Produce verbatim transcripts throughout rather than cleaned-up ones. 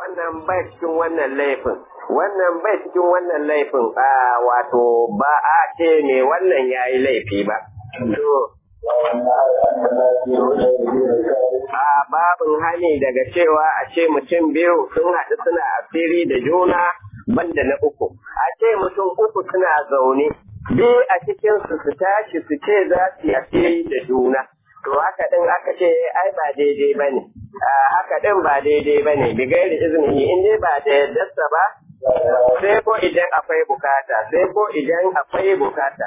wannan bai cikin wannan laifin wannan bai cikin wannan laifin a wato ba a ce me wannan yayi laifi ba to a babin hani daga cewa a ce mutum biyu sun haɗu suna asiri da juna banda na uku a ce mutum uku suna zaune biyu a cikinsu su tashi su ce za su yi asiri da juna to haka din aka ce ai ba daidai ba ne haka din ba daidai ba ne bigairi izini in dai ba da yaddarsa ba sai ko idan akwai bukata sai ko idan akwai bukata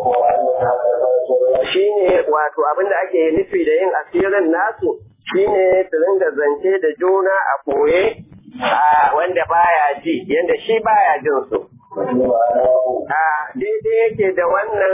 shine wato abinda ake nufi da yin asirin nasu shine su ringa zance da juna a koye wanda baya ji yanda shi baya jin su a daidai yake da wannan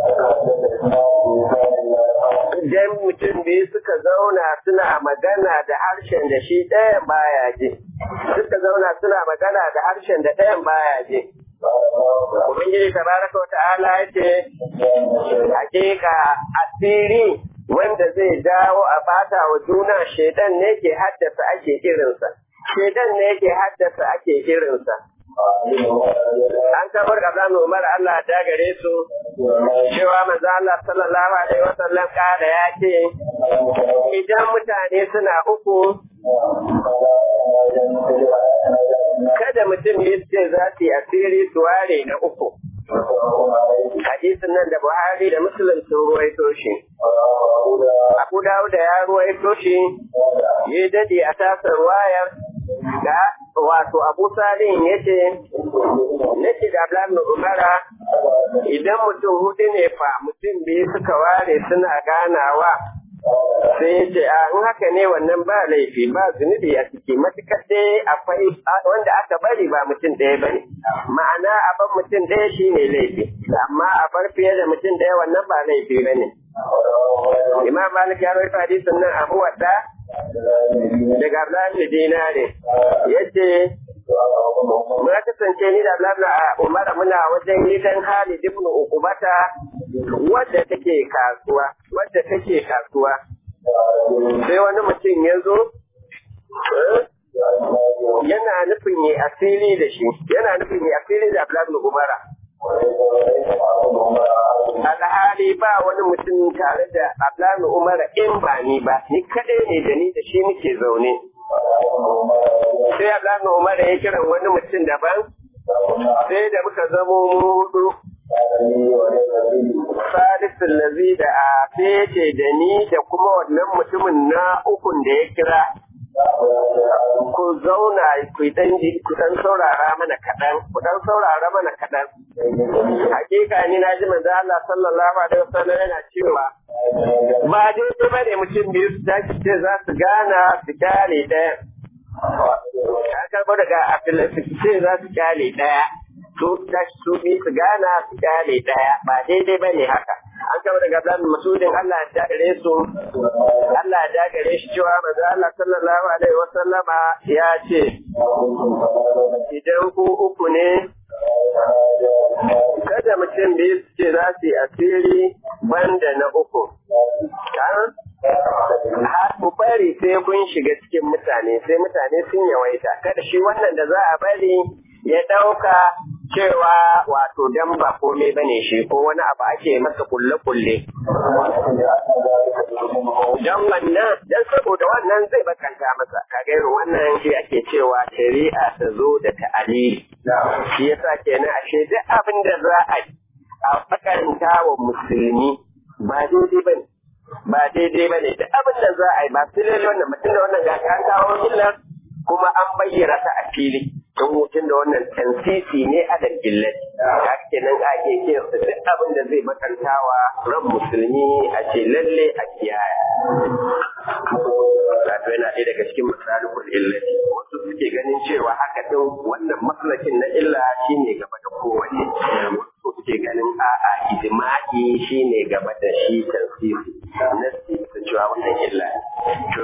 idan mutum biyu suka zauna suna magana da harshen da shi ɗayan baya ji suka zauna suna magana da harshen da ɗayan baya ji Ubangiji tabaraka wa ta'ala yace hakika asiri wanda zai dawo a bata wa juna shedan ne ke haddasa ake irinsa shedan ne ke haddasa ake irinsa an kabar da zamu Umar Allah ta gare su cewa manzo Allah sallallahu alaihi wasallam kada ya ce idan mutane suna uku kada mutum ya ce za su yi asiri su ware na uku hadisin nan da Buhari da Muslim sun ruwaito shi Abu Dawud ya ruwaito shi ya dade a tasar wayar da wato Abu Salim yace nace da Abdullah ibn Umara idan mutum hudu ne fa mutum biyu suka ware suna ganawa sai yace a in haka ne wannan ba laifi ba zunubi a ciki matukar dai akwai wanda aka bari ba mutum ɗaya bane ma'ana a bar mutum ɗaya shine laifi amma a bar fiye da mutum ɗaya wannan ba laifi bane Imam Malik ya rawaita hadisin nan Abu Wadda daga Abdullahi Dinare yace mun kasance ni da Abdullahi Umar muna wajen gidan Khalid ibn Uqbata wadda take kasuwa wadda take kasuwa sai wani mutum ya zo yana nufin yi asiri da shi yana nufin yi asiri da Abdullahi ibn Umar alhali ba wani mutum tare da Abdullahi Umar in ba ni ba ni kadai ne da ni da shi nake zaune sai Abdullahi Umar ya kira wani mutum daban sai da muka zamo hudu salisul lazi da a sai ce da ni da kuma wannan mutumin na ukun da ya kira ku zauna ku dan ku dan saurara mana kadan ku dan saurara mana kadan hakika ni na ji manzo Allah sallallahu alaihi wasallam yana cewa ba dai ba ne mutum biyu su tashi ce za su gana su kyale daya an karbo daga Abdullahi ce za su kyale daya su tashi su bi su gana su kyale daya ba daidai ba ne haka an kama daga Abdullahi Masudin Allah ya gare su Allah ya gare shi cewa manzo Allah sallallahu alaihi wasallama ya ce idan ku uku ne kada mutum biyu su ce za su yi asiri banda na uku ku bari sai kun shiga cikin mutane sai mutane sun yawaita kada shi wannan da za a bari ya ɗauka cewa wato dan ba komai bane shi ko wani abu ake masa kulle-kulle. Don wannan, don saboda wannan zai bakanta masa, kaga irin wannan shi ake cewa shari'a ta zo da ta'alili. Shi yasa kenan ashe duk abin da za a yi a bakanta wa musulmi ba daidai bane. Ba daidai bane duk abin da za a yi ba sai lalle wannan mutum da wannan ga an kawo illar kuma an bayyana ta a fili. Don mutum da wannan tansisi ne a dalilai ka kenan ake kin su duk abin da zai makantawa ran musulmi a ce lalle a kiyaye wato yana ɗaya daga cikin masalihul illati wasu suke ganin cewa haka din wannan maslakin na illa shine gaba da kowanne wasu suke ganin a'a ijma'i shine gaba da shi tansisi nasi su cewa wannan illa to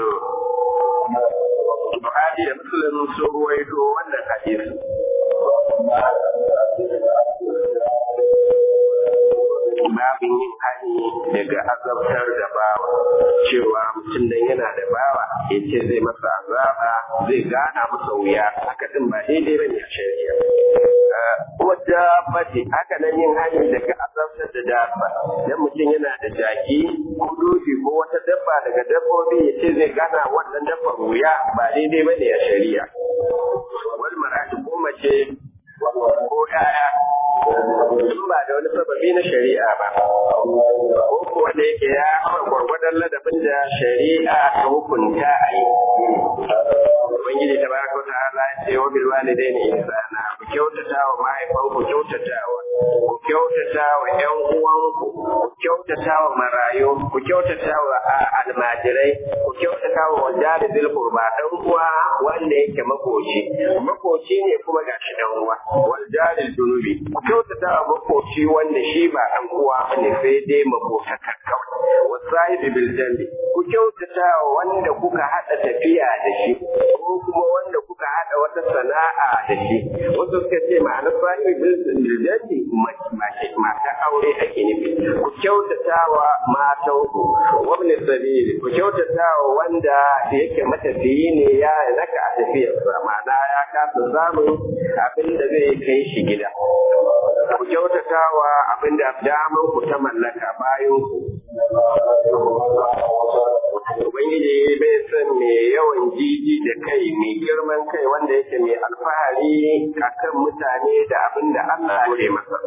Buhari da Muslim sun ruwaito wannan hadisi. babin yin hani daga azabtar da bawa cewa mutum dan yana da bawa ya ce zai masa azaba zai gana masa wuya haka din ba daidai bane a shari'a wadda fati haka nan yin hani daga azabtar da dabba dan mutum yana da jaki ko doki ko wata dabba daga dabbobi ya ce zai gana wannan dabbar wuya ba daidai bane a shari'a wal mar'atu ko mace ko yaya in ba da wani sababi na shari'a ba ko kuwa da yake ya hawa gwargwadon ladabin da shari'a ta hukunta a yi ubangiji ta baraka wata ala ya ce wa bil walidaini ihsana ku kyautata wa mahaifan ku kyautatawa ku kyautata wa ƴan uwanku ku kyautata wa marayu ku kyautata wa almajirai ku kyautata wa wajari zil qurba dan uwa wanda yake makoci makoci ne kuma gashi dan uwa wal jari dunubi ku kyautata wa makoci wanda shi ba dan uwa ne sai dai makotaka kawai wasaidi bil jambi ku kyautata wa wanda kuka hada tafiya da shi ko kuma wanda kuka hada wata sana'a da shi wasu suka ce ma'anar sahibi bil jambi mace mata aure ake nufi ku kyautata wa matan ku wabni sabili ku kyautata wa wanda yake matafiyi ne ya naka a tafiyarsa ma'ana ya kasa samun abin da zai kai shi gida ku kyautata wa abin da daman ku ta mallaka bayan ku Ubangiji bai san mai yawan jiji da kai mai girman kai wanda yake mai alfahari akan mutane da abin da Allah ya kore masa.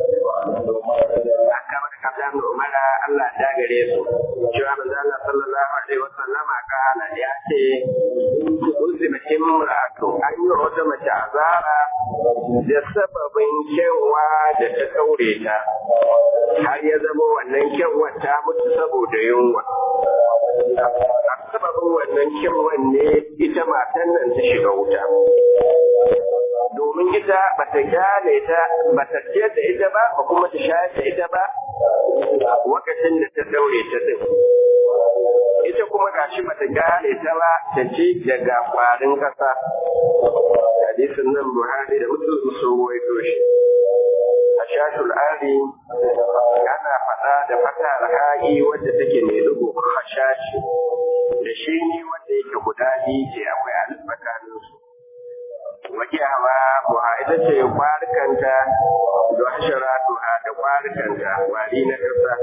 Aka maka kabdan Umara Allah ya gare su. Cewa manzo Allah sallallahu alaihi wasallam kana ya ce uzima imra'atu an yi wata mace azara da sababin kyanwa da ta daure ta har ya zama wannan kyanwa ta mutu saboda yunwa. A sababin wannan kyanwan ne ita matan nan ta shiga wuta. Domin ita ba ta gane ta ba ta ce da ita ba ba kuma ta shayar da ita ba lokacin da ta daure ta din. Ita kuma gashi ba ta gane ta ba ta ce daga kwarin kasa. Hadisin nan Buhari da Muslim sun ruwaito shi. Ashashul ari ana faɗa da fata alha'i wadda take mai dubu hashashi da shi ne wanda yake guda biyu ce akwai alif tsakanin su. Wakiyawa buha ita ce kwarikanta da hasharatu da kwarikanta wari na ƙasa.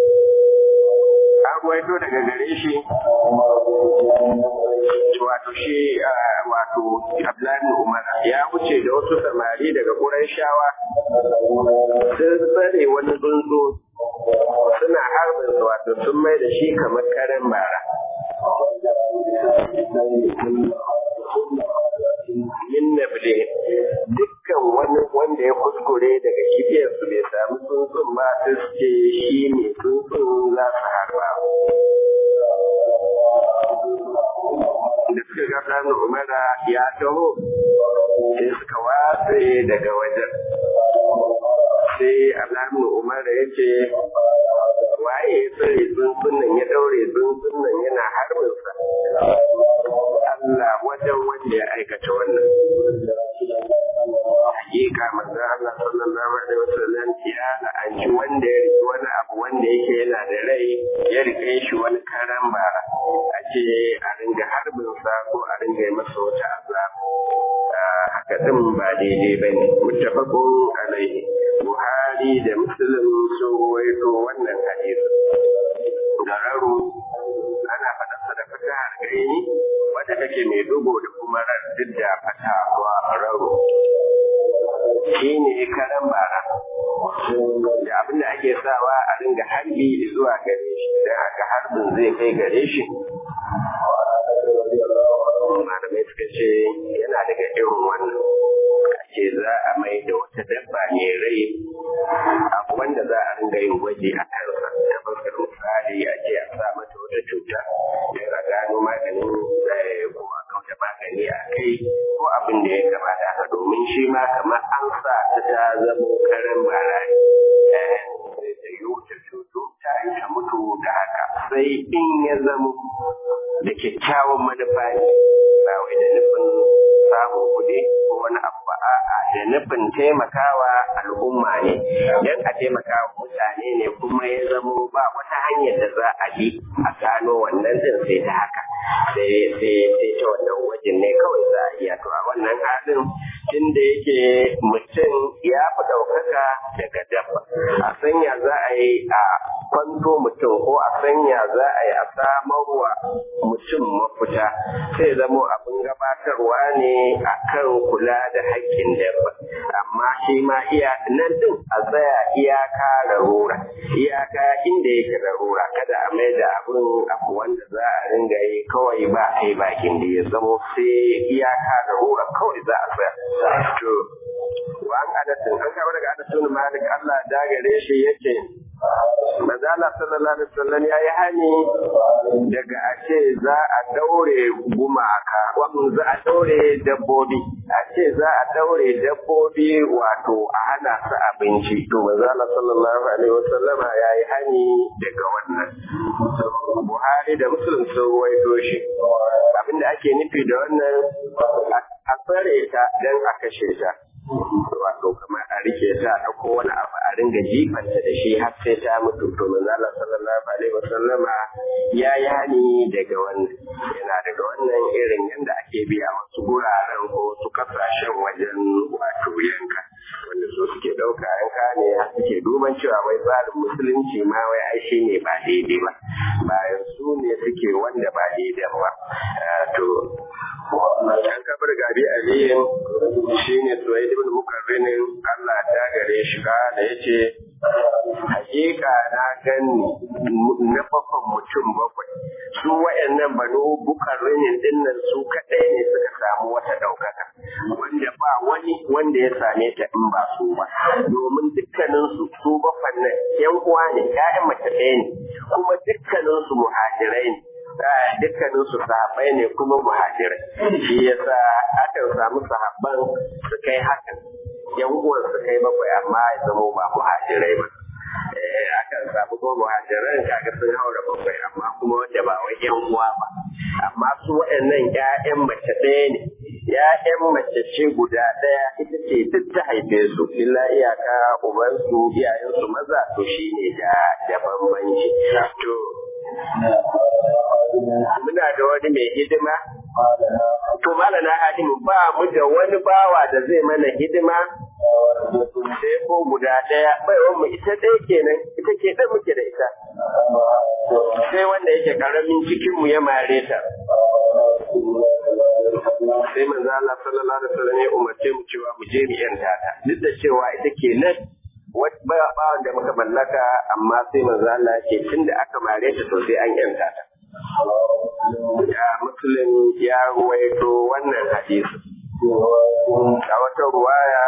An ruwaito daga gare shi wato shi wato Abdullahi Umar ya wuce da wasu samari daga Qurayshawa sun tsare wani tsuntsu suna harbin su wato sun mai da shi kamar karen bara. Min nabli dukkan wani wanda ya kuskure daga kibiyar su bai samu tsuntsun ba su ce shi ne tsuntsun za su harba. Da suka ga ɗan Umara ya taho sai suka watse daga wajen. Sai Alamu Umara ya ce waye ya tsare tsuntsun nan ya daure tsuntsun nan yana harbinsa. Allah wajen wanda ya aikata wannan. Hakika manzo Allah sallallahu alaihi wasallam ya la'anci wanda ya riki wani abu wanda yake yana da rai ya rike shi wani karan bara a ce a ringa harbin sa ko a ringa yi masa wata azab. Haka din ba daidai bane. Muttafaqun alaihi. Buhari da Muslim sun ruwaito wannan hadisi. Gararu ana faɗa sadaka ta harkaini wadda take mai dogo da kuma duk da fatawa raro. Shi ne karan bara da abin da ake sawa a ringa harbi zuwa gare shi don haka harbin zai kai gare shi. Malamai suka ce yana daga irin wannan ake za a mai da wata dabba mai rai abu wanda za a ringa yin gwaji a kansa ta fuskar misali a ce a sa mata wata cuta don a gano maganin ko a kauta magani a kai ko abin da ya kamata haka domin shi ma kamar an sa ta ta zamo karen bara sai ta yi wuce cuto ta yi ta mutu da haka sai in ya zamo da kyakkyawan manufa ne ba wai da nufin samun kuɗi ko wani abu ba a da nufin taimakawa al'umma ne dan a taimakawa mutane ne kuma ya zamo ba wata hanyar da za a bi a gano wannan din sai ta haka sai sai sai ta wannan wajen ne kawai za a iya to a wannan halin tunda yake mutum ya fi ɗaukaka daga dabba a sanya za a yi a kwanto mutum ko a sanya za a yi a samarwa mutum mafita sai zamo abin gabatarwa ne a kan kula da haƙƙin dabba amma shi ma iya nan din a tsaya iyaka larura iyaka inda yake larura kada a mai da abin abu wanda za a ringa yi kawai ba a yi bakin da ya zamo sai iyaka larura kawai za a tsaya to wa an adatin an kawo daga adatin malik Allah da gare shi yake manzo Allah sallallahu alaihi wasallam yayi hani daga a ce za a daure gumaka wannan za a daure dabbobi a ce za a daure dabbobi wato a hana su abinci to manzo Allah sallallahu alaihi wasallam yayi hani daga wannan Buhari da Muslim sun waito shi abinda ake nufi da wannan a tsare ta dan a kashe ta wato kamar a rike ta a kowane abu a ringa jifanta da shi har sai ta mutu to manzo Allah sallallahu alaihi wasallama ya yi hani daga wannan yana daga wannan irin yanda ake biya wasu guraren ko su kasashen wajen wato yanka wanda su suke dauka yanka ne har suke duban cewa wai tsarin musulunci ma wai ai shi ne ba daidai ba bayan su ne suke wanda ba daidai ba to an kabar gabi aliyin shi ne suwaid ibn mukarrinin Allah ta gare shi ka da yace hakika na gani na babban mutum bakwai su wayannan banu bukarrinin dinnan su kadai ne suka samu wata daukaka wanda ba wani wanda ya same ta in ba su ba domin dukkanin su su bakwan nan yan uwa ne ƴaƴan mace ɗaya ne kuma dukkanin su muhajirai ne dukkanin su sahabbai ne kuma muhajirai shi yasa akan samu sahabban su kai hakan yan uwan su kai bakwai amma ya zama ba muhajirai ba eh akan samu ko muhajirai kaga sun haura bakwai amma kuma wanda ba wai yan uwa ba amma su waɗannan ƴaƴan mace ɗaya ne ƴaƴan mace ce guda ɗaya ita ce duk ta haife su illa iyaka uban su iyayen su maza to shine da da bambanci to muna da wani mai hidima to malana hadimu ba mu da wani bawa da zai mana hidima sai ko guda daya bai mu ita dai kenan ita ke da muke da ita sai wanda yake karamin cikin mu ya mare ta sai manzo Allah sallallahu alaihi wasallam ya umarce mu cewa mu je mu yanta ta duk da cewa ita kenan ba bawan da muka mallaka amma sai manzo Allah yake tunda aka mare ta to sai an yanta ta ya Muslim ya ruwaito wannan hadisi a wata ruwaya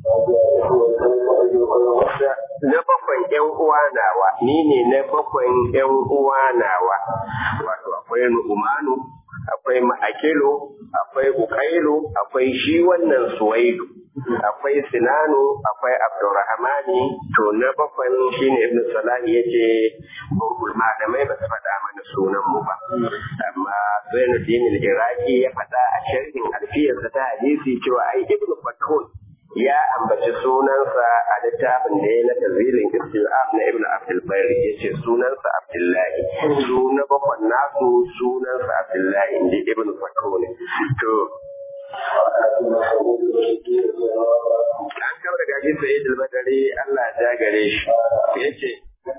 na bakwan ƴan uwa nawa ni ne na bakwan ƴan uwa nawa wato akwai Nu'manu akwai Ma'akilu akwai Ukailu akwai shi wannan Suwaidu akwai Sinanu akwai Abdurrahmani to na bakwan shine Ibn Salah yace malamai ba su faɗa mana sunan mu ba amma Zainuddin al-Iraqi ya faɗa a sharhin alfiyarsa ta hadisi cewa ai Ibn Fathul ya ambaci sunansa a littafin da ya na tazilin istilaf na Ibn Abdul Bari yace sunansa Abdullahi sunan bakwan nasu sunansa Abdullahi inji Ibn Fathul to an kawo daga Abi Sa'id al-Badri Allah ya gare shi yace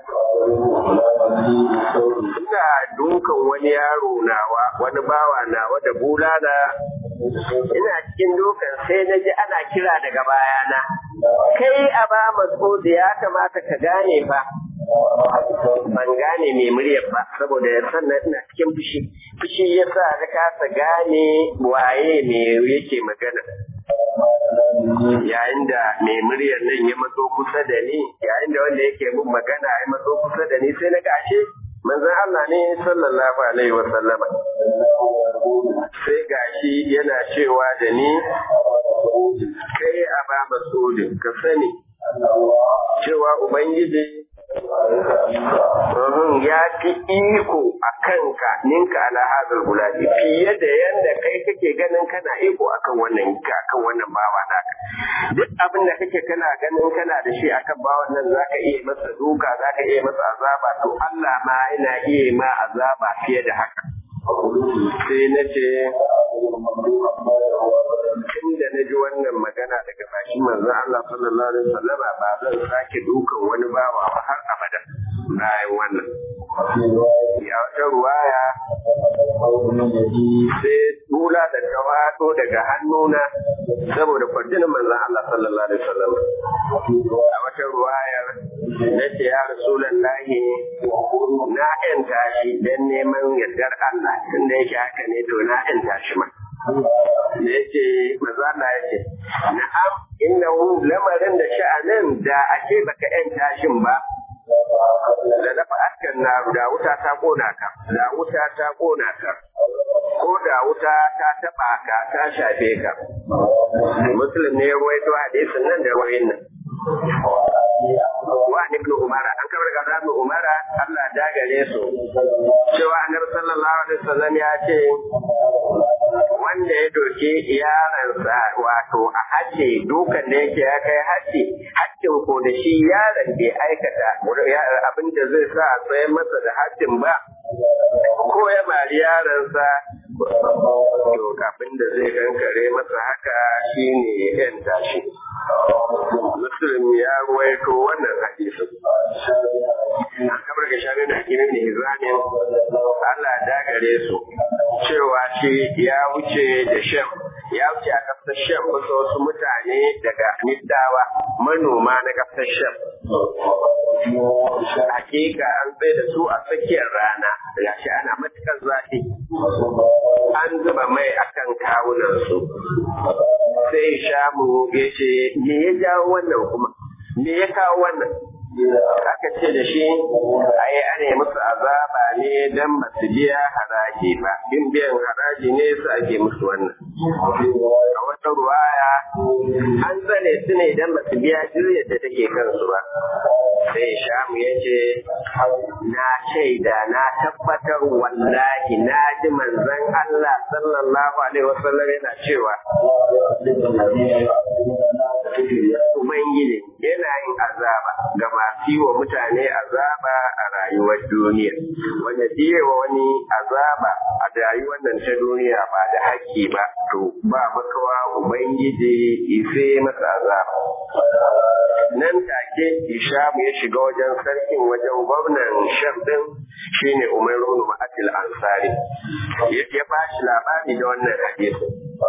ina dukan wani yaro nawa wani bawa nawa da bulala ina cikin dukan sai na ji ana kira daga bayana kai Aba Mas'ud ya kamata ka gane fa ban gane mai muryar ba saboda ya sannan ina cikin fushi fushi yasa na kasa gane waye me yake magana yayin da mai muryar nan ya matso kusa da ni yayin da wanda yake mun magana ya matso kusa da ni sai na gashe manzon Allah ne sallallahu alaihi wa sallama sai gashi yana cewa da ni kai Aba Mas'ud ka sani cewa ubangiji ya fi iko a kanka ninka ala hadal gulabi fiye da yanda kai kake ganin kana iko akan wannan akan wannan bawa naka. Duk abin da kake kana ganin kana da shi akan bawan nan zaka iya masa duka, zaka iya masa azaba, to Allah ma yana iya ma azaba fiye da haka. Sai na ce inda na ji wannan magana daga bakin manzon Allah sallallahu alaihi wasallam ba zan sake dukan wani bawa ba har abada bayan wannan. Ya wata ruwaya sai bula da tawato daga hannuna saboda kwarjinin manzon Allah sallallahu alaihi wasallam. A wata ruwayar na ce ya Rasulullahi na ƴanta shi don neman yardar Allah, tunda yake haka ne to na ƴanta shi ma. Da yake maza na yake na'am innahu lamarin da sha'anin da ake baka ƴanta shin ba da dafa askan na da wuta ta kona ka da wuta ta kona ka ko da wuta ta taba ka ta shafe ka. Muslim ne ya ruwaito hadisin nan da wayin nan. Wa ibn Umar an kabar ga ibn Umar Allah da gare su cewa Annabi sallallahu alaihi wasallam ya ce wanda ya doke yaransa wato a hace dukan da yake ya kai hace haccin ko da shi yaron bai aikata abin da zai sa a tsaye masa da haccin ba ko ya mari yaransa to abin da zai kankare masa haka shine yan tashi. Muslim ya ruwaito wannan hadisin. Kamar ga shafi da hakimin ne Hizamin Allah da gare su cewa shi ya wuce da Shem ya wuce a kasar Shem kusa wasu mutane daga Niddawa manoma na kasar Shem. Hakika an tsaye da su a tsakiyar rana ga shi ana matukar zafi. An zuba mai akan kawunan su. Sai Shamu ya ce me ya jawo wannan kuma me ya kawo wannan aka ce da shi ai ane musu azaba ne dan ba su biya haraji ba in biyan haraji ne su ake musu wannan. A wata ruwaya an tsane su ne dan ba su biya jiryar da take kansu ba. Sai Shamu ya ce na shaida na tabbatar wallahi na ji manzon Allah sallallahu alaihi wasallam yana cewa Ubangiji yana yin azaba ga masu yi wa mutane azaba a rayuwar duniya, wanda wa wani azaba a rayuwar nan ta duniya ba da haƙƙi ba, to ba makawa Ubangiji ife masa azaba. Nan take Hisham ya shiga wajen sarkin wajen gwamnan Sham din shine Umar ibn Ma'atil Ansari. Ya ba shi labari da wannan hadisi.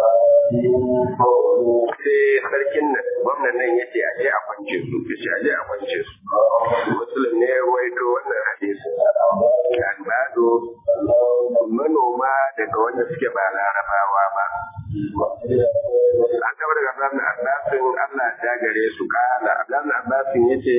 Sai sarkin nan gwamnan nan yace a je a kwance su, yace a je a kwance su. Muslim ne ya rawaito wannan hadisi. Kan bado manoma daga wanda suke ba Larabawa ba. An kabar daga Abdullahi Abbasin Allah ya gare su kala Abdullahi Abbasin yace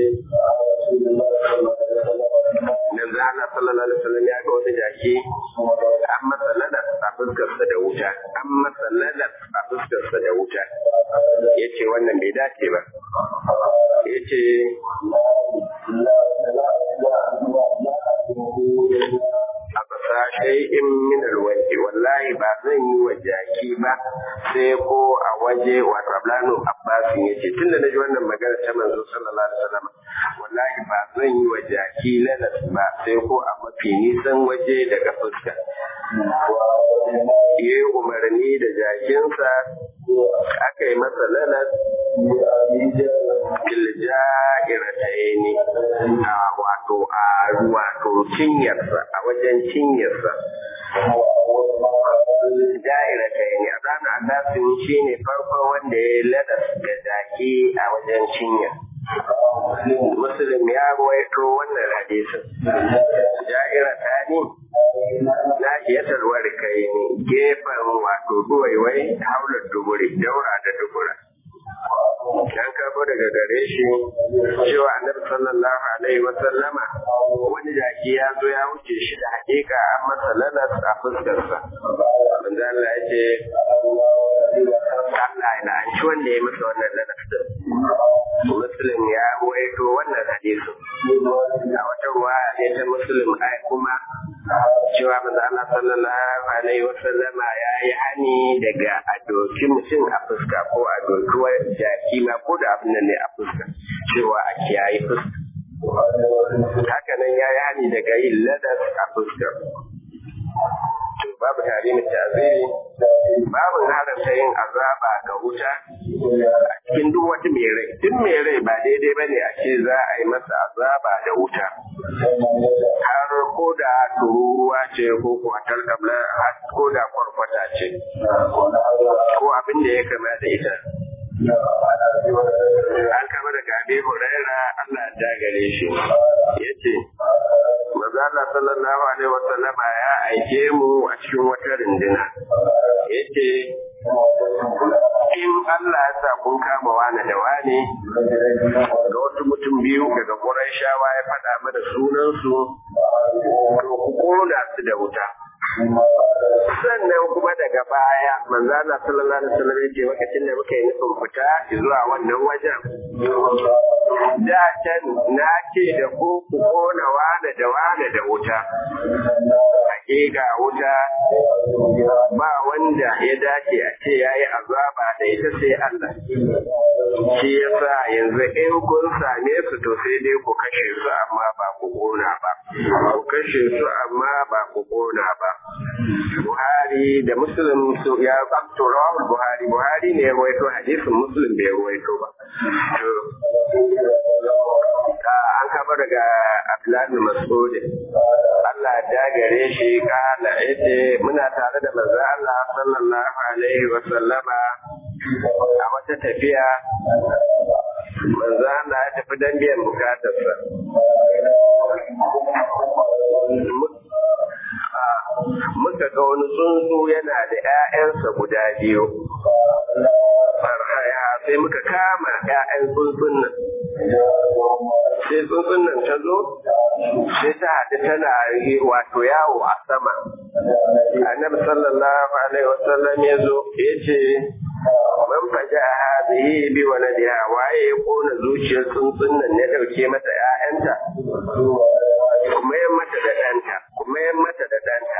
Yanzu Allah sallallahu alaihi wasallam ya ga wani jaki an masa lalas a fuskarsa da wuta an masa lalas a fuskarsa da wuta yace wannan bai dace ba yace abasa shay'in min alwajhi wallahi ba zan yi wa jaki ba sai ko a waje wato Abdullahi Abbas yace tunda naji wannan magana ta manzo sallallahu alaihi wasallam wallahi ba zan yi wa jaki lalas ba sai ko a mafi nisan waje daga fuska. Yi umarni da jakinsa aka yi masa lalas filjairataini a wato a wato cinyarsa a wajen cinyarsa. Jairataini a ranar Adasin shi ne farkon wanda ya yi lalas da jaki a wajen cinyar. Muslim ya ruwaito wannan hadisin. Ja'ira tani na iyatar warkai ne gefen wato duwaiwai haular duburi daura da dubura. Dan karbo daga gare shi cewa Annabi sallallahu alaihi wa sallama wani jaki ya zo ya wuce shi da hakika an masa lalas a fuskarsa. Manzo Allah ya ce Allah ya la'anci wanda ya masa wannan lalasta. Muslim ya ruwaito wannan hadisi. A wata ruwa ne ta Muslim ai kuma cewa manzo Allah sallallahu alaihi wasallam ya yi hani daga a doki mutum a fuska ko a doki jaki ma ko da abin nan ne a fuska cewa a kiyaye fuska. Haka nan ya yi hani daga yin ladas a fuska. Babu tarihin taziri, babu haramta yin azaba ga wuta a cikin duk wata mai rai. Duk mai rai ba daidai bane a ce za a yi masa azaba da wuta. Har ko da tururuwa ce ko kuwa tarkabla ko da kwarkwata ce ko abin da ya kama da ita. An kama da gabe Huraira Allah ta gare shi yace manzo Allah sallallahu alaihi wasallam ya aike mu a cikin wata rindina yace in Allah ya sa kun kama wani da wani ga wasu mutum biyu daga Qurayshawa ya faɗa mana sunan su to ku kona su da wuta. Sannan kuma daga baya manzo Allah sallallahu alaihi wasallam ya ce lokacin da muka yi nufin fita zuwa wannan wajen da can na ce da ku ku kona wane da wane da wuta. Hakika wuta ba wanda ya dace a ce yayi azaba da ita sai Allah. Shi yasa yanzu in kun same su to sai dai ku kashe su amma ba ku kona ba. Ku kashe su amma ba ku kona ba. Buhari da Muslim su ya kamto rawar Buhari Buhari ne ya rawaito hadisin Muslim bai rawaito ba. An kaba daga Abdullah bin Mas'ud Allah ya gare shi kana yace muna tare da manzo Allah sallallahu alaihi wa sallama a wata tafiya manzo Allah ya tafi dan biyan bukatarsa. Muka ga wani tsuntsu yana da ‘ya'yansa guda biyu. Sai muka kama ‘ya'yan tsuntsun nan. Sai tsuntsun nan ta zo, sai ta haɗu tana wato yawo a sama. Annabi sallallahu alaihi wasallam ya zo ya ce, man faja a hadhihi bi waladiha waye ya kona zuciyar tsuntsun nan ya dauke mata ‘ya'yanta. Kuma yan mata da ɗanta, kuma yan mata da ɗanta.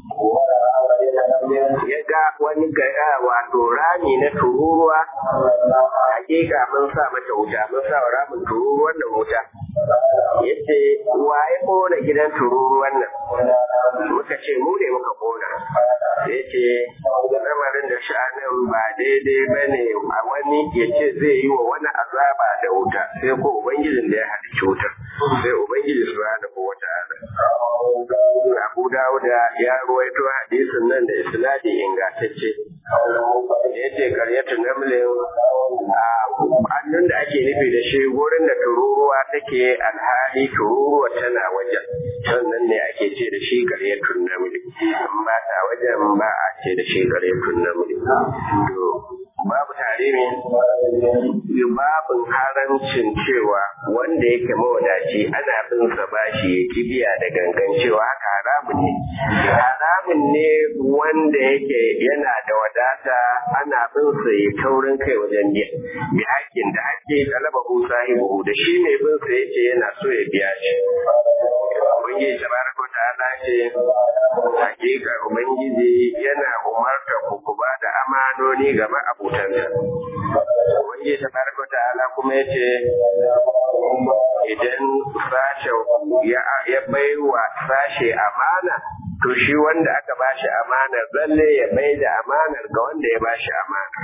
Ya ga wani gaya wato rami na tururuwa, hakika mun sa mata wuta, mun sa wa ramin tururuwan nan wuta. Yace waye kona gidan tururuwan nan? Muka ce mu ne muka kona. Yace lamarin da sha'anin ba daidai bane a wani yace zai yi wa wani azaba da wuta, sai ko ubangijin da ya halicci wutar. Sai ubangiji subhanahu wata'ala. Abu Dawud ya ruwaito hadisin nan da isnadi ingantacce. Yace karyatu namlin a annun da ake nufi da shi gurin da tururuwa take alhali tururuwa tana wajen. Sannan ne ake ce da shi karyatun namli. Amma ta wajen ba a ce da shi karyatun namli. Babu tarihi babin haramcin cewa wanda yake mawadaci ana bin sa bashi ya kibiya da gangan cewa haka haramun ne. Haramun ne wanda yake yana da wadata ana bin sa ya taurin kai wajen biya. Bi hakkin da ake talaba ko sahibu da shi mai bin sa yace yana so ya biya shi. Ubangiji tabaraka wa ta'ala ce hakika ubangiji yana umarta ku ku ba da amanoni ga ma'abutansa. Ubangiji tabaraka wa ta'ala kuma yace idan sashe ya ya baiwa sashe amana to shi wanda aka bashi amanar zalle ya bai da amanar ga wanda ya bashi amana.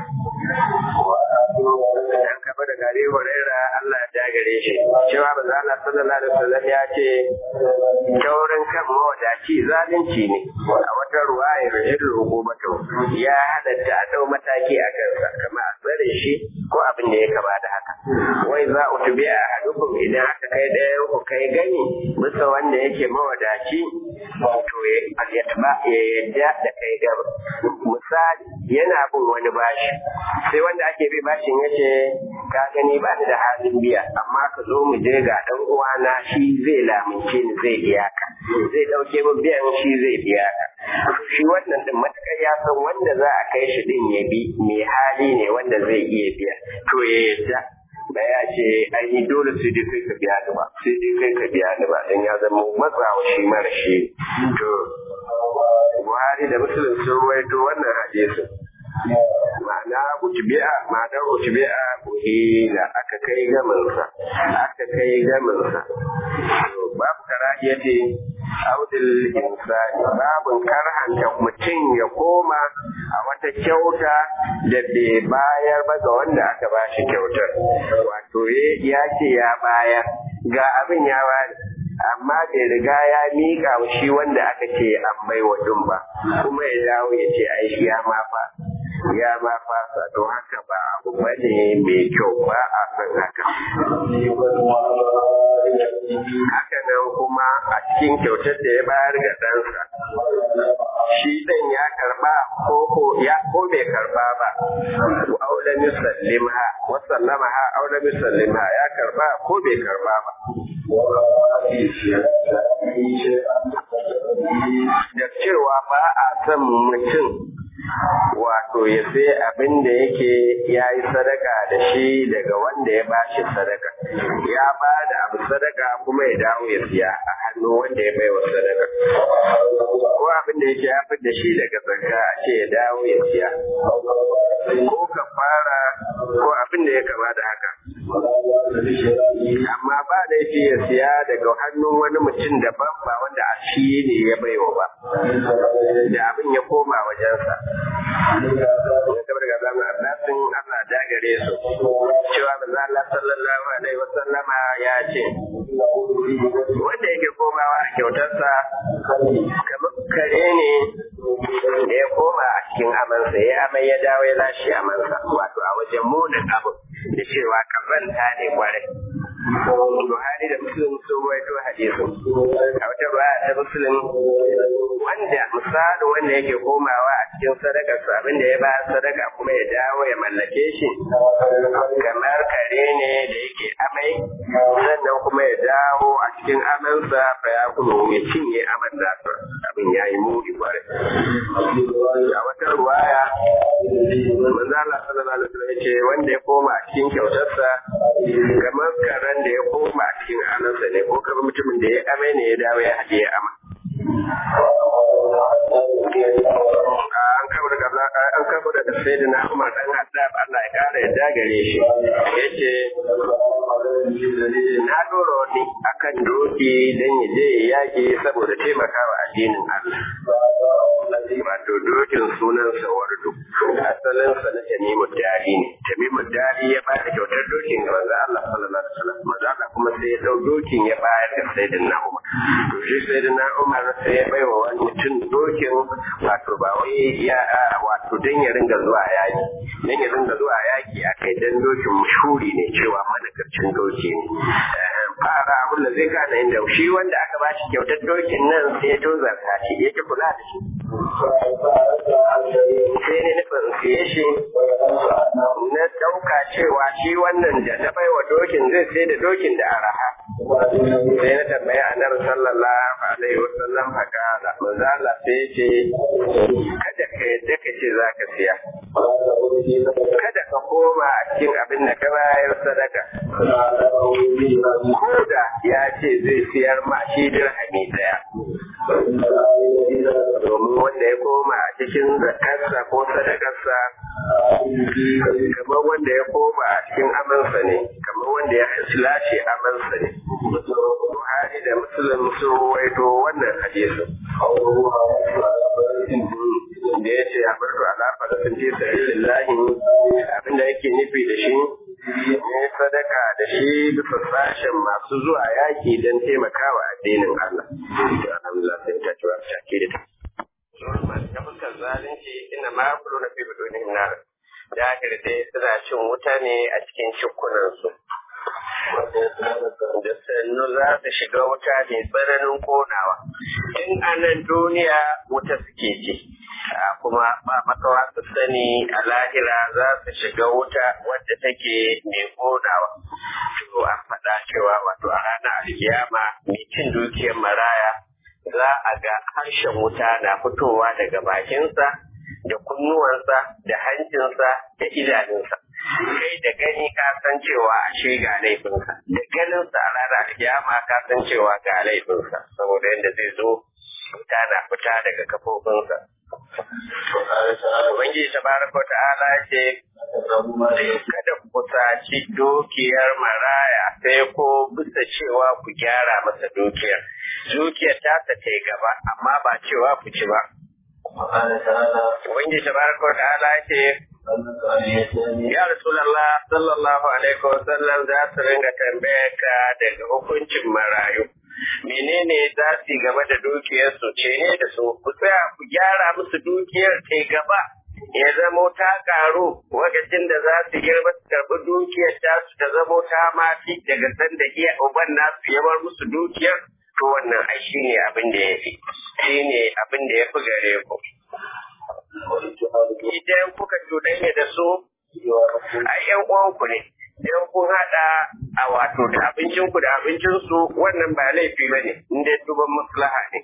Dan kafa da gare Huraira Allah ya gare shi cewa manzo Allah sallallahu alaihi wasallam ya ce taurin kan mawadaci zalunci ne. A wata ruwaya rajul hukubatu ya halatta a dau mataki a kansa kamar a tsare shi ko abin da ya kama da haka. Wai za u tubi a hadukum idan aka kai ɗayan ku kai gani bisa wanda yake mawadaci to ya taba ya yadda da kai gaba. Misali yana bin wani bashi sai wanda ake bi bashin yace ka gani ba ni da halin biya amma ka zo mu je ga dan uwana shi zai lamince ni zai biya ka zai dauke min biyan shi zai biya ka shi wannan din matakar ya san wanda za a kai shi din ya bi mai hali ne wanda zai iya biya to ya yadda ba ya ce ai ni dole sai dai kai ka biya ni ba sai dai kai ka biya ni ba dan ya zama matsawa shi mara shi to Buhari da Muslim sun rawaito wannan hadisin ma'ana utubi'a ma'anar utubi'a buhila aka kai gamansa aka kai gamansa babu karahiyati audil insani babu karhanta mutum ya koma a wata kyauta da bai bayar ba ga wanda aka ba shi kyautar wato ya ce ya bayar ga abin ya bani amma bai riga ya miƙa wa shi wanda aka ce an bai wa dun ba kuma ya dawo ya ce ai shi ya ma fa ya ma fasa don haka ba abu bane mai kyau ba a san haka haka nan kuma a cikin kyautar da ya bayar ga ɗansa shi ɗan ya karba ko ko ya ko bai karba ba aula musallimha wa sallamaha aula musallimha ya karba ko bai karba ba da cewa ba a san mutum wato ya sai abin da yake ya yi sadaka da shi daga wanda ya bashi sadaka ya ba da abu sadaka kuma ya dawo ya siya a hannu wanda ya baiwa sadaka ko abin da yake ya da shi daga zakka a ce ya dawo ya siya ko kafara ko abin da ya kama da haka amma ba da yake ya siya daga hannun wani mutum daban ba wanda a shi ne ya baiwa ba da abin ya koma wajensa wani kamar ga zama abbasin Allah da gare su cewa manzo Allah sallallahu alaihi wasallama ya ce wanda yake komawa a kyautarsa kamar kare ne da ya koma a cikin amansa ya amai ya dawo ya lashe amansa wato a wajen munin abu da cewa kazanta ne kwarai Buhari da Muslim sun rawaito hadisin a wata ruwaya ta Muslim wanda misalin wanda yake komawa a cikin sadaka su abin da ya ba sadaka kuma ya dawo ya mallake shi kamar kare ne da yake amai sannan kuma ya dawo a cikin amansa fa ya kuma ya cinye aman nasa abin ya yi muni kwarai a wata ruwaya manzo Allah sallallahu alaihi wasallam yace wanda ya koma a cikin kyautarsa kamar karen da ya koma a cikin amansa ne ko kamar mutumin da ya amai ne ya dawo ya haɗe ama an kabar da an kabar da sayyidina Umar dan Haddab Allah ya kare ya gare shi yace na dora wani akan doki dan ya je yaki saboda taimakawa addinin Allah wato dokin sunan sa wardu asalin sa na Tamimu Dari ne Tamimu Dari ya ba da kyautar dokin ga manzo Allah sallallahu alaihi wasallam manzo Allah kuma sai ya dau dokin ya bayar da sayyidina Umar to shi sayyidina Umar sai ya baiwa wani mutum dokin wato ba wai ya wato dan ya ringa zuwa yaki dan ya ringa zuwa yaki akai dan dokin mashhuri ne cewa managarcin doki ne fara abin da zai gane inda shi wanda aka ba shi kyautar dokin nan sai ya tozarta shi ya ki kula da shi sai ne nufin siye shi na ɗauka cewa shi wannan da na baiwa dokin zai sai da dokin da araha sai na tambaya annabi sallallahu alaihi wasallam haka da manzo Allah sai ya ce kada ka yadda ka ce zaka siya kada ka koma a cikin abin da ka bayar sadaka ko da ya ce zai siyar ma shi dirhami daya domin wanda ya koma a cikin zakarsa ko sadakarsa kamar wanda ya koma a cikin amansa ne kamar wanda ya lashe amansa ne Buhari da Muslim sun ruwaito wannan hadisin da ya ce a farko alaƙa da sun ce sabilillahi abinda yake nufi da shi ne sadaka da shi bisa sashen masu zuwa yaki don taimakawa addinin Allah. Alhamdulillah sai ta ci wata ke da ta. Ta fuskar zalunci ina ma kulo na fi budo ne na da dai suna cin wuta ne a cikin cikunansu. Da sannu za su shiga wuta ne tsananin konawa. In a nan duniya wuta suke ci. kuma ba makawa su sani a lahira za su shiga wuta wadda take mai konawa. To an faɗa cewa wato a ranar alkiyama mai cin dukiyar maraya za a ga harshen wuta na fitowa daga bakinsa da kunnuwansa da hancinsa da idanunsa. Kai da gani ka san cewa ashe ga laifinsa, da ganinsa a ranar alkiyama ka san cewa ga laifinsa, saboda yadda zai zo wuta na fita daga kafofinsa. Ubangiji tabaraka wa ta'ala ce kada ku kusaci dukiyar maraya sai ko bisa cewa ku gyara masa dukiyar. Dukiyar ta ta ta gaba amma ba cewa ku ci ba. Ubangiji tabaraka wa ta'ala ce ya Rasulallah sallallahu alaihi wa sallam za su ringa tambayar ka daga hukuncin marayu. Menene za su gaba da dukiyarsu ce ne da su ku tsaya ku gyara musu dukiyar ta gaba ya zamo ta karu lokacin da za su girma su karɓi dukiyar ta su ta zamo ta mafi daga sanda iya uban nasu ya bar musu dukiyar to wannan ai shine abin da ya fi shine abin da ya fi gare ku. Idan kuka cuɗanya da su a ‘yan uwanku ne, idan kun haɗa a wato da abincinku da abincinsu wannan ba laifi ba ne, inda duban maslaha ne.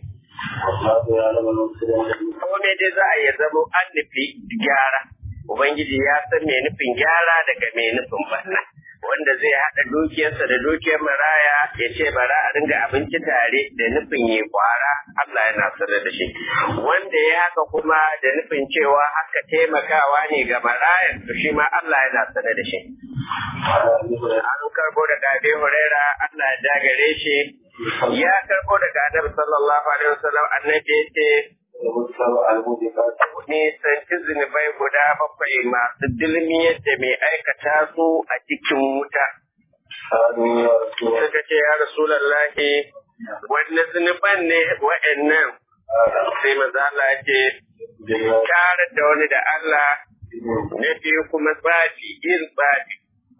Kome dai za a yi zamo an nufi gyara, Ubangiji ya san mai nufin gyara daga mai nufin banna. Wanda zai haɗa dukiyarsa da dukiyar maraya ya ce bara a ringa abinci tare da nufin yi kwara Allah yana sanar da shi. Wanda ya haka kuma da nufin cewa haka taimakawa ne ga maraya to shi ma Allah yana sanar da shi. An karbo daga Abi Huraira Allah ya dagare shi ya karbo daga Annabi sallallahu alaihi wasallam annabi ya ce ne sanci zunubai guda bakwai masu dilmi yadda mai aikata su a cikin wuta. Suka ce ya Rasulallahi wanne zunuban ne wa'annan sai maza Allah ce tare da wani da Allah na biyu kuma tsafi yin tsafi.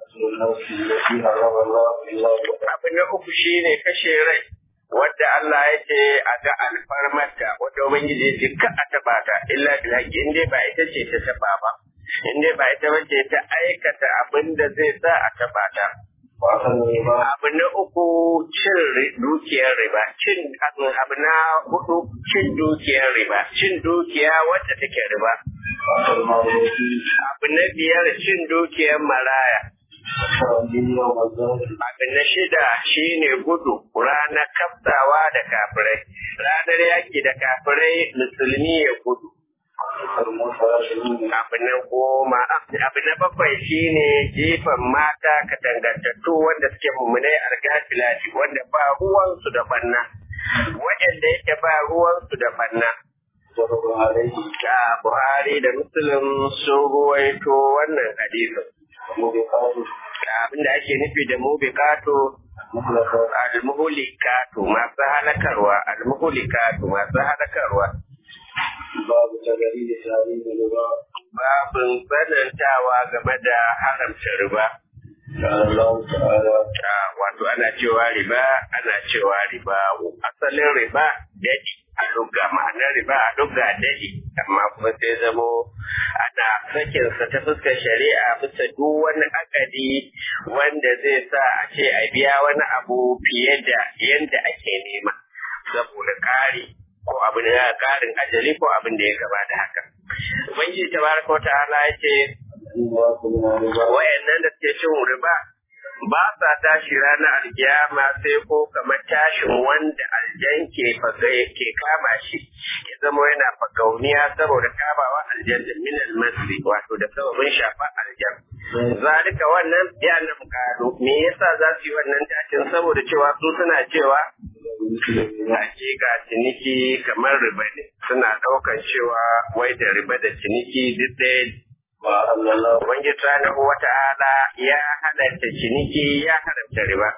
Abu na uku shi ne kashe rai wadda Allah ya ce a ga alfarmarta wadda Ubangiji ya ce ka a taɓa ta illa bilhaki in dai ba ita ce ta taɓa ba in dai ba ita ba ce ta aikata abin da zai sa a taɓa ta. Abu na uku cin dukiyar riba, cin abu na hudu cin dukiyar riba, cin dukiya wadda take riba. Abu na biyar cin dukiyar maraya. Abin na shida shi ne gudu ranar kaftawa da kafirai, ranar yaki da kafirai musulmi ya gudu. Abu na goma, abu na bakwai shi ne jefan mata katangantattu wanda suke mummunai argafilati wanda ba ruwansu da banna, waɗanda yake ba ruwansu da banna. Ta Buhari da Muslim sun ruwaito wannan hadisin. Abin da ake nufi da mubikato al-muhlikatu masu halakarwa al-muhlikatu masu halakarwa babu tagari da tarihi da riba babin tsanantawa game da haramta riba. Wato ana cewa riba ana cewa riba asalin riba daji a dugga ma'anar riba a dugga daji amma kuma sai zamo ana sakinsa ta fuskar shari'a bisa duk wani akadi wanda zai sa a ce a biya wani abu fiye da yadda ake nema saboda kari ko abin da karin ajali ko abin da ya gaba da haka. Ubangiji tabaraka wa ta'ala ya ce wayannan da suke cin riba ba sa tashi ranar alkiyama sai ko kamar tashin wanda aljan ke ke kama shi ya zama yana fagauniya saboda kamawa aljan da min almasri wato da sababin shafa aljan. Zalika wannan ya nan kado me yasa za su yi wannan tashin saboda cewa su suna cewa hakika ciniki kamar riba ne suna daukan cewa wai da riba da ciniki duk ɗaya. Ubangiji subhanahu wa ta'ala ya halatta ciniki ya haramta riba.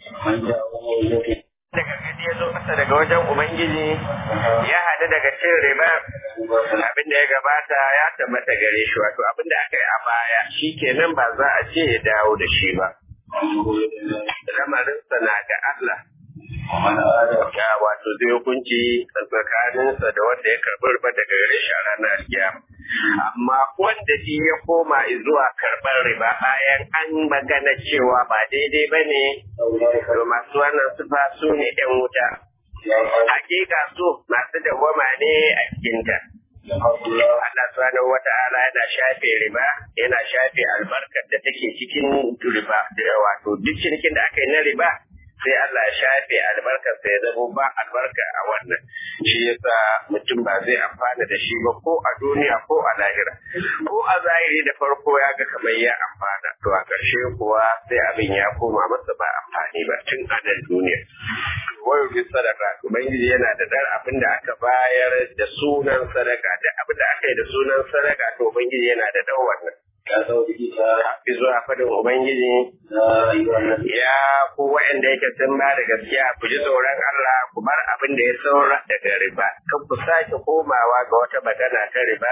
Daga gani ya zo kasa daga wajen Ubangiji ya haɗu daga cin riba abin da ya gabata ya tabbata gare shi wato abin da aka yi a baya shi kenan ba za a ce ya dawo da shi ba. Lamarinsa na ga Allah ya wato zai hukunci tsakaninsa da wanda ya karɓi riba daga gare shi a ranar kiyama. Amma wanda shi ya koma zuwa karɓar riba bayan an magana cewa ba daidai ba ne, to masu wannan sufa su ne ‘yan wuta. Hakika su masu dawwama ne a cikinta. Allah subhanahu wa ta'ala yana shafe riba, yana shafe albarkar da take cikin riba, wato duk cinikin da aka yi na riba sai Allah ya shafe albarkar sai ya zama ba albarka a wannan. Shi yasa mutum ba zai amfana da shi ba ko a duniya ko a lahira. Ko a zahiri da farko ya ga kamar ya amfana, to a ƙarshe kuwa sai abin ya koma masa ba amfani ba tun a nan duniya. Wai bi sadaka, Ubangiji yana da dar abin da aka bayar da sunan sadaka, da abin da aka yi da sunan sadaka, to Ubangiji yana da dar wannan. Fi zuwa fadin Ubangiji, ya ku waɗanda yake sun ba da gaskiya ku ji tsoron Allah ku bar abin da ya saura daga riba, kan ku sake komawa ga wata magana ta riba.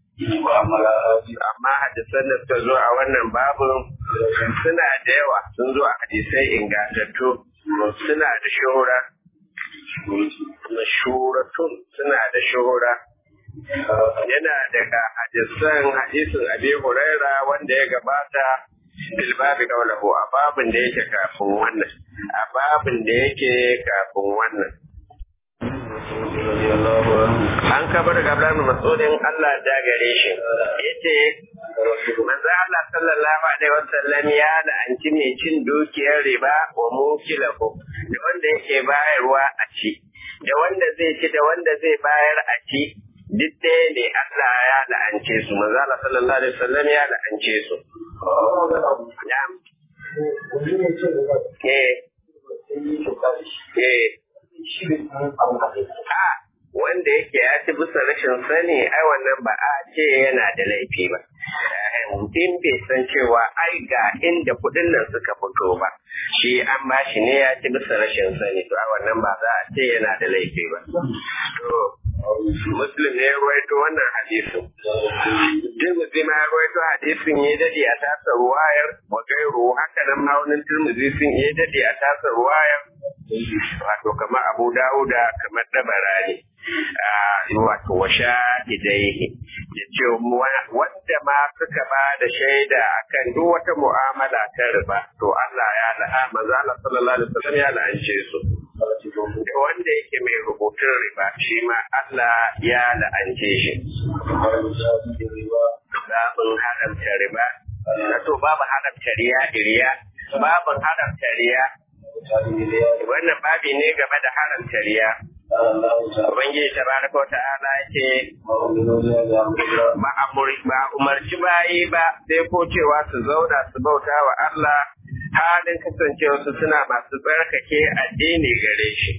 Amma hadisan da suka zo a wannan babu suna da yawa, sun zo a hadisai ingantattu, suna da shuhura, shuhuratun suna da shuhura. Yana daga hadisan hadisin Abi Huraira wanda ya gabata fil babi qawluhu a babin da yake kafin wannan a babin da yake kafin wannan an kabar da Abdullahi Mas'udin Allah da gare shi yace manzo Allah sallallahu alaihi wasallam ya la'anci ne cin dukiyar riba wa mukilahu da wanda yake bayarwa a ci da wanda zai ci da wanda zai bayar a ci duk ɗaya ne Allah ya la'ance su, manzo Allah sallallahu alaihi wasallam ya la'ance su. Na'am. Eh. Eh. Ah, wanda yake ya ci bisa rashin sani, ai wannan ba a ce yana da laifi ba. In bai san cewa ai ga inda kuɗin nan suka fito ba, shi an ba shi ne ya ci bisa rashin sani, to a wannan ba za a ce yana da laifi ba. To, Muslim ne ya ruwaito wannan hadisin. Tirmidhi ma ya ruwaito hadisin ya dade a tasa ruwayar wa gairu haka nan ma wannan Tirmidhi sun ya dade a tasa ruwayar. Wato kamar Abu Dawuda kamar Tabarani. Wato wa shahidaihi. Ya ce wanda ma suka ba da shaida akan duk wata mu'amala ta riba to Allah ya la'a manzo Allah sallallahu alaihi wasallam ya la'ance su. Da wanda yake mai rubutun riba shi ma Allah ya la'ance shi. Babin haramta riba, to babu haramta riya iriya, babin haramta riya, wannan babi ne game da haramta riya. Ubangiji tabaraka wa ta'ala yake ba umarci bayi ba sai ko cewa su zauna su bauta wa Allah halin kasancewa su suna masu tsarkake addini gare shi.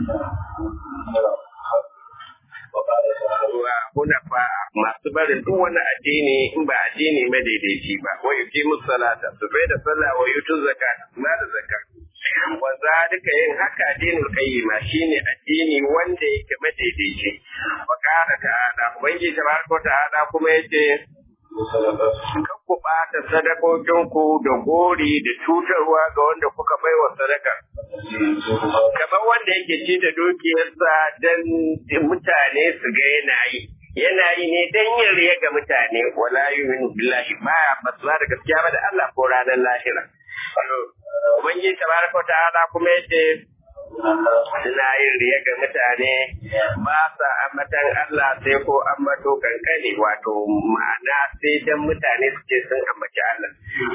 Kuna fa masu barin duk wani addini in ba addini madaidaici ba, wa yuqimu salata su bai da sallah wa yutu zakata su da zakat. Wa zalika yin haka addinul qayyima shine addini wanda yake madaidaici. Wa qala ta'ala ubangiji tabaraka ta'ala kuma yace kan ku ɓata sadakokinku da gori da cutarwa ga wanda kuka bai wa sadaka. Kamar wanda yake ci da dukiyarsa don mutane su ga yana yi. Yana yi ne don yin riya ga mutane, wala yu'minu billahi baya basuwa da gaskiya ba da Allah ko ranar lahira. Ubangiji tabaraka wa ta'ala kuma yace suna yin riya ga mutane ba sa ambatan Allah sai ko ambato kankani wato ma'ana sai dan mutane suke sun ambaci Allah.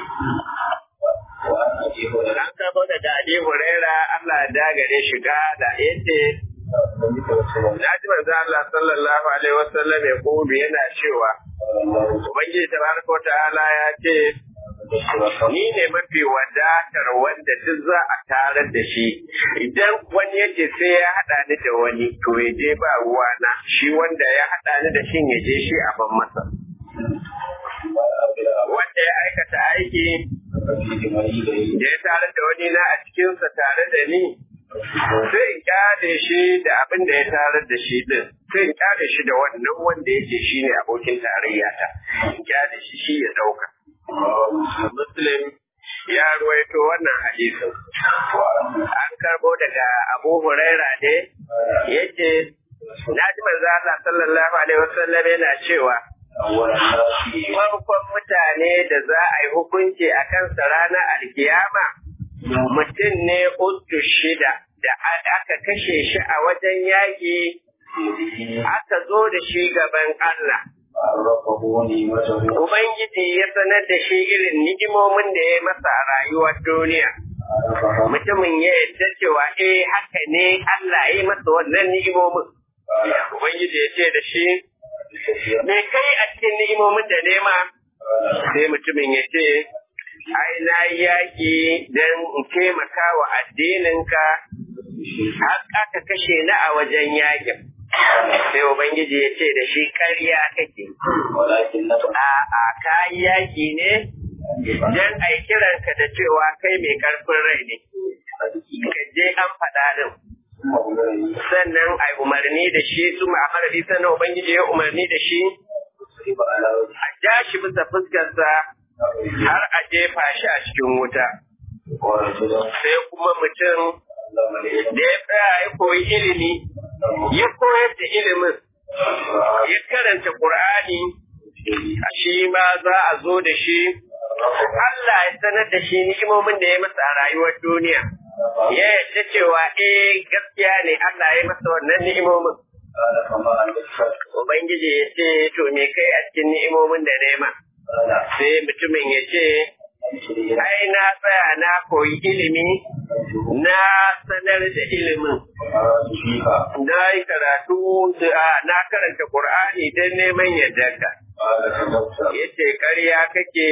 An kabo daga Abi Huraira Allah ya dagare shi ga da yace na ji manzo Allah sallallahu alaihi wasallam ya kudu yana cewa Ubangiji tabaraka wa ta'ala ya ce ni ne mafi wadatar wanda duk za a tarar da shi idan wani yake sai ya haɗa ni da wani to ya je ba ruwa na shi wanda ya haɗa ni da shi ya je shi a ban masa wanda ya aikata aiki da ya tarar da wani na a cikinsa tare da ni sai in kyale shi da abin da ya tarar da shi din sai in kyale shi da wannan wanda yake shi ne abokin tarayya ta in kyale shi shi ya ɗauka. Muslim ya ruwaito wannan hadisin. An karbo daga Abu Huraira ne yace naji manzo Allah sallallahu alaihi wasallam yana cewa farkon mutane da za a yi hukunci a kansa ranar alkiyama mutum ne uku shida da aka kashe shi a wajen yaƙi aka zo da shi gaban Allah. Ubangiji ya sanar da shi irin ni'imomin da ya masa a rayuwar duniya. Mutumin ya yadda cewa eh haka ne Allah ya yi masa wannan ni'imomin. Ubangiji ya ce da shi, me kai a cikin ni'imomin da nema? Sai mutumin ya ce, ai na yi yaƙi don in taimaka wa addininka har aka kashe ni a wajen yaƙin. Sai Ubangiji ya ce da shi ƙarya kake. A'a ka yi yaƙi ne don a yi kiranka da cewa kai mai ƙarfin rai ne. Ka je an faɗa din. Sannan a umarni da shi su ma'amarari sannan Ubangiji ya umarni da shi a ja shi bisa fuskarsa har a jefa shi a cikin wuta. Sai kuma mutum da ya tsaya ya koyi ilimi, ya koyar da ilimin, ya karanta Ƙur'ani, a shi ma za a zo da shi, Allah ya sanar da shi ni'imomin da ya masa a rayuwar duniya. Ya yadda cewa eh gaskiya ne Allah ya masa wannan ni'imomin. Ubangiji ya ce to me kai a cikin ni'imomin da nema? Sai mutumin ya ce ai na tsaya na koyi ilimi na sanar da ilimin na yi karatu na karanta Qur'ani don neman yardarka. Ya ce ƙarya kake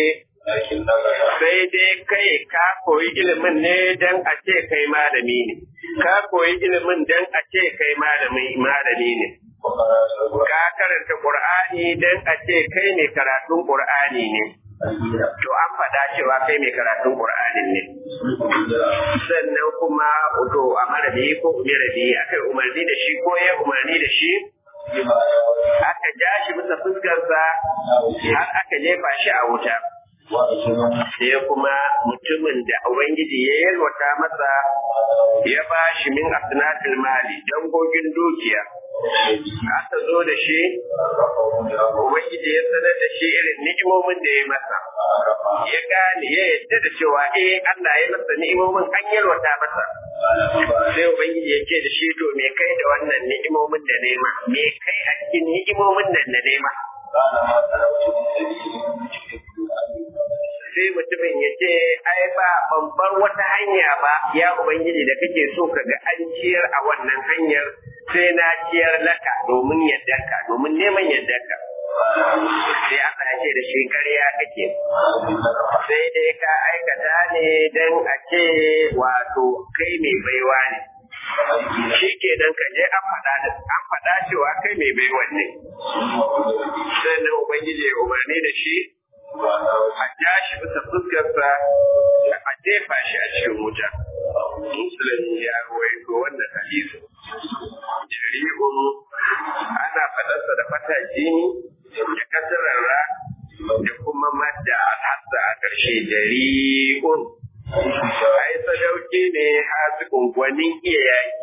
sai dai kai ka koyi ilimin ne don a ce kai malami ne, ka koyi ilimin don a ce kai malami ne, ka karanta Qur'ani don a ce kai mai karatun Qur'ani ne, to an faɗa cewa kai mai karatun Qur'ani ne. Sannan kuma to a marabi ko umirabi aka umarni da shi ko ya umarni da shi aka ja shi bisa fuskarsa har aka jefa shi a wuta. Sai kuma mutumin da Ubangiji ya yalwata masa ya ba shi min asnatil mali dangogin dukiya aka zo da shi Ubangiji ya sanar da shi irin ni'imomin da ya masa ya gane ya yadda da cewa eh Allah ya masa ni'imomin an yalwata masa. Sai Ubangiji ya ce da shi to me kai da wannan ni'imomin da nema, me kai a cikin ni'imomin nan da nema? Sai mutumin ya ce ai ba babbar wata hanya ba ya Ubangiji da kake so ka ga an ciyar a wannan hanyar sai na ciyar laka domin yaddarka domin neman yaddarka. Sai aka ce da shi ƙarya kake sai dai ka aikata ne don a ce wato kai mai baiwa ne. Shi ke don ka je an faɗa da an faɗa cewa kai mai baiwa ne. Sannan Ubangiji ya umarni da shi a ja shi bisa fuskarsa a jefa shi a cikin wuta. Musulun ya ruwaito wannan hadisi. Jari'un ana faɗarsa da fata jini da kasararra da kuma madda alhassa a ƙarshe jari'un. Ai sadauki ne hasikun gwanin iya yaki.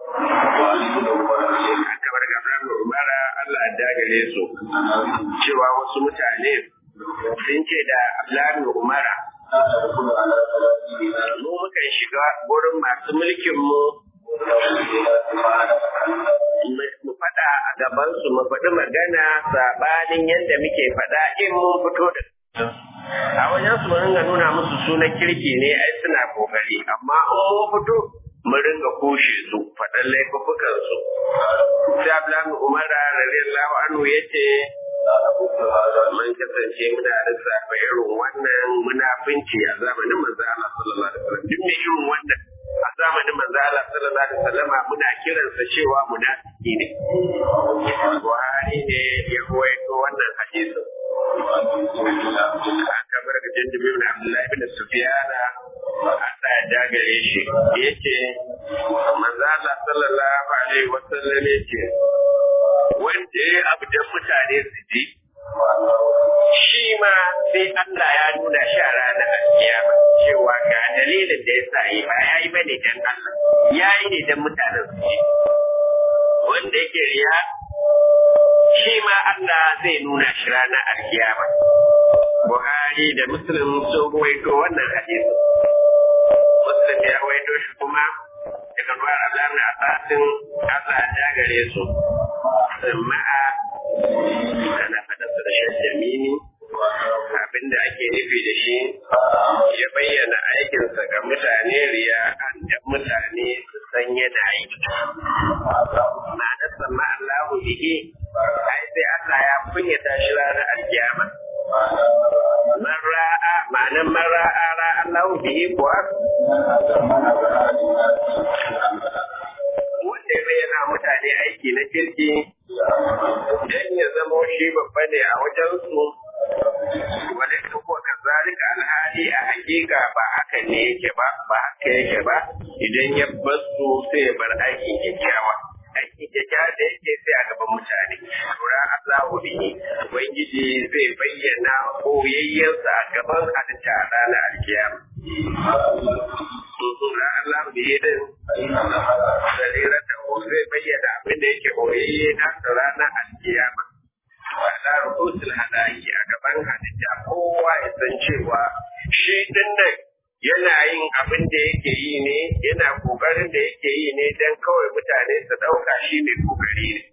Aka bar gabran Umara Allah ya dagare su cewa wasu mutane sun ce da Abdullahi Umara mu muka shiga wurin masu mulkin mu mu faɗa a gaban su mu faɗi magana sabanin yadda muke faɗa in mun fito da a wajen su mun ringa nuna musu sunan kirki ne ai suna kokari amma in mun fito mu ringa kushe su faɗan laifukan su. Sai Abdullahi Umara radiyallahu anhu yace mun kasance muna lissafa irin wannan munafinci a zamanin manzo Allah sallallahu alaihi wasallam duk mai irin wannan a zamanin manzo Allah sallallahu alaihi wasallam muna kiransa cewa munafiki ne. Buhari ne ya rawaito wannan hadisin. Aka bar ga Jundub ibn Abdullah ibn Sufyan Allah ya dagare shi yace manzo Allah sallallahu alaihi wasallam yace wanda ya abu da mutane su ji shi ma sai Allah ya nuna shi a ranar alkiyama cewa dalilin da ya sa yi ba ya yi bane dan Allah ya yi ne dan mutanen su ce wanda yake riya shi ma Allah zai nuna shi ranar alkiyama. Buhari da Muslim sun ruwaito wannan hadisi. Muslim ya ruwaito shi kuma daga ruwa Allah na asasin Allah ya gare su. Ma'a ana faɗa su da shaddamini abinda ake nufi da shi ya bayyana aikinsa ga mutane riya da mutane su san yana yi. Ma'anar sama Allahu bihi ai sai Allah ya kunyata shi ranar alkiyama. Man ra'a ma'anar man ra'a ra'a Allahu bihi kuwa wanda ya bayyana mutane aiki na kirki dan ya zamo shi babba ne a wajen su wanda duk wanda zalika alhali a hakika ba haka ne yake ba ba haka yake ba idan ya bar su sai ya bar aikin kyakkyawa aikin kyakkyawa da yake sai a gaban mutane tura Allahu bihi ubangiji zai bayyana koyayyensa a gaban halitta a ranar alkiyama tura Allahu bihi din sarirar da zai bayyana abin da yake koyayye na ranar alkiyama ala rukusul hadayi a gaban halitta kowa ya san cewa shi din nan yana yin abin da yake yi ne yana kokarin da yake yi ne dan kawai mutane su dauka shi ne kokari ne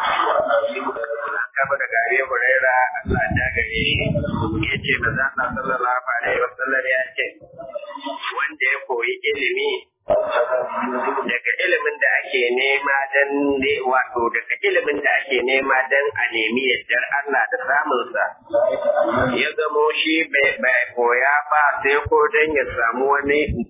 kaba da gare burera Allah ya gare shi yace manzo Allah sallallahu alaihi wasallam ya ce wanda ya koyi ilimi daga ilimin da ake nema dan ne wato daga ilimin da ake nema dan a nemi yardar Allah da samunsa ya zamo shi bai koya ba sai ko dan ya samu wani